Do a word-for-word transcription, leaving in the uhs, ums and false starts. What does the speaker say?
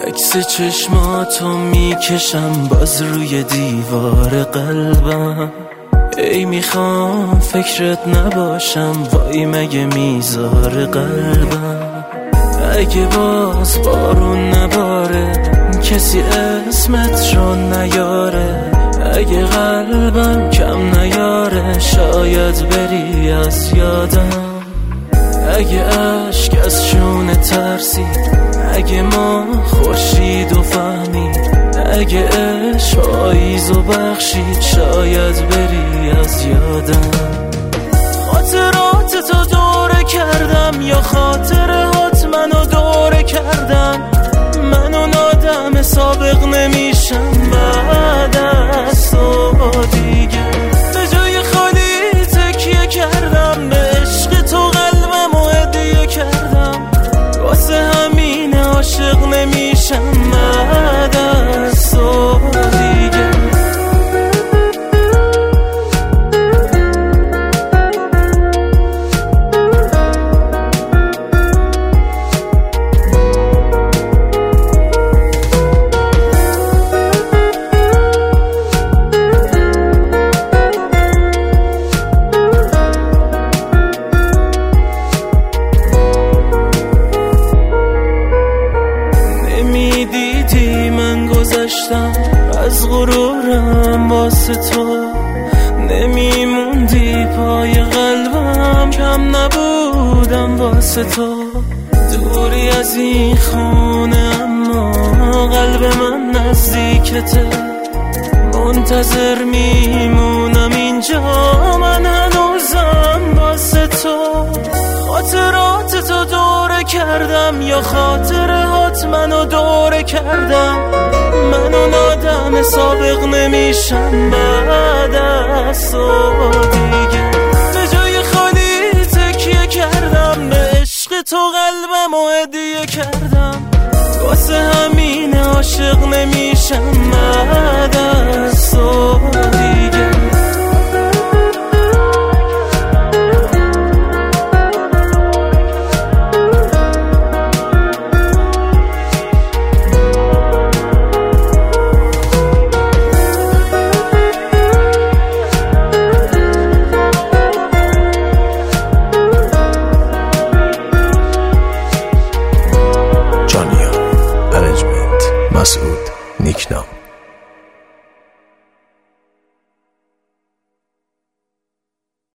عکس چشماتو میکشم باز روی دیوار قلبم. ای میخوام فکرت نباشم، وای مگه میذاره قلبم. اگه باز بارون نباره، کسی اسمت رو نیاره. اگه قلبم کم نیاره، شاید بری از یادم. اگه عشق از شونه ترسید، اگه ما خورشید و فهمید، اگه عشق پاییز و بخشید، شاید بری از یادم. خاطرات تو دوره کردم یا خاطرات منو دوره کردم. من اون آدم سابق نمیشم بعد از تو دیگه. به جای خالی تکیه کردم، به عشق تو قلبم و هدیه کردم. واسه همین عاشق نمیشم بعد از تو دیگه. از غرورم واسه تو نمیموندی، پای قلبم کم نبودم واسه تو. دوری از این خونه اما قلب من نزدیکته. منتظر میمونم اینجا، من هنوزم واسه تو. خاطرات تو دوره کردم یا خاطرات منو دوره کردم. من اون آدم سابق نمیشم بعد از تو دیگه. به جای خالی تکیه کردم، به عشق تو قلبم و هدیه کردم. واسه همین عاشق نمیشم بعد از تو دیگه. مسعود نیکنام.